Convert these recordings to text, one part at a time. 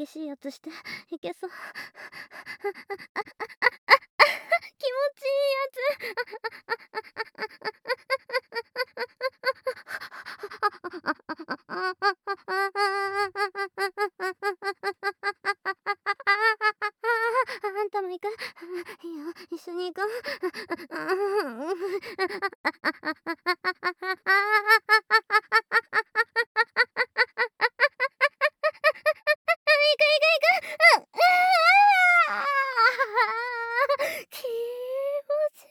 激しいやつしていけそう。気持ちいいあんたも行く？いいよ、一緒に行こう。気持ちい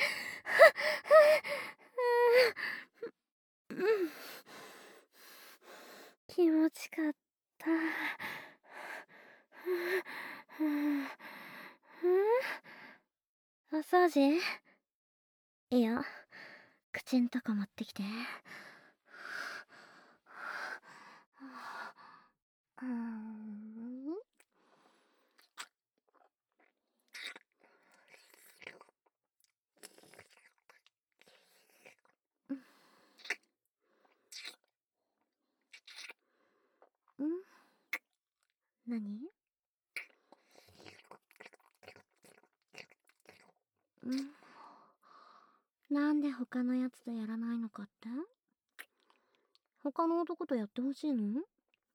い。気持ちかった。お掃除？いや、口んとこ持ってきて。何？なんで他のやつとやらないのかって？他の男とやってほしいの？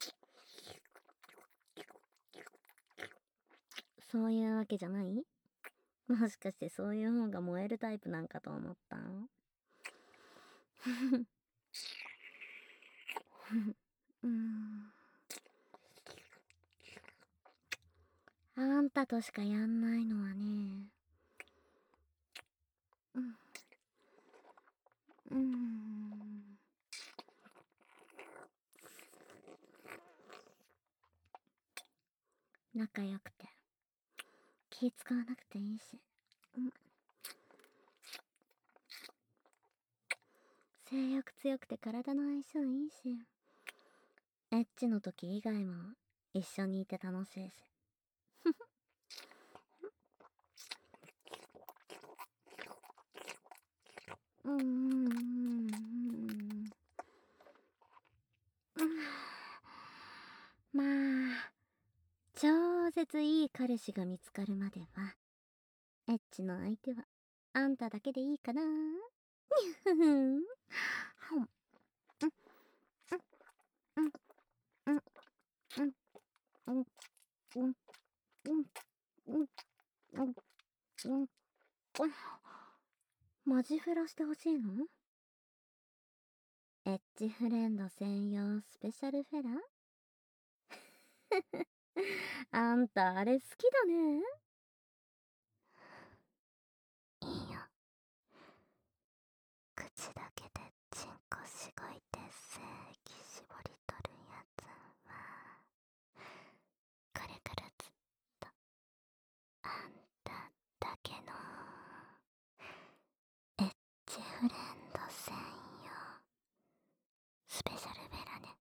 そういうわけじゃない？もしかしてそういう方が燃えるタイプなんかと思った？あんたとしかやんないのはね。仲良くて気使わなくていいし、性欲強くて体の相性いいし、エッチの時以外も一緒にいて楽しいし。まあ、超絶いい彼氏が見つかるまでは、エッチの相手はあんただけでいいかな。ふふん。マジフェラしてほしいの？エッジフレンド専用スペシャルフェラ？あんたあれ好きだね。いいよ。口だけでチンコしごいて精液絞り取るやつは、これからずっとあんただけのエッジフレンド専用スペシャルフェラね。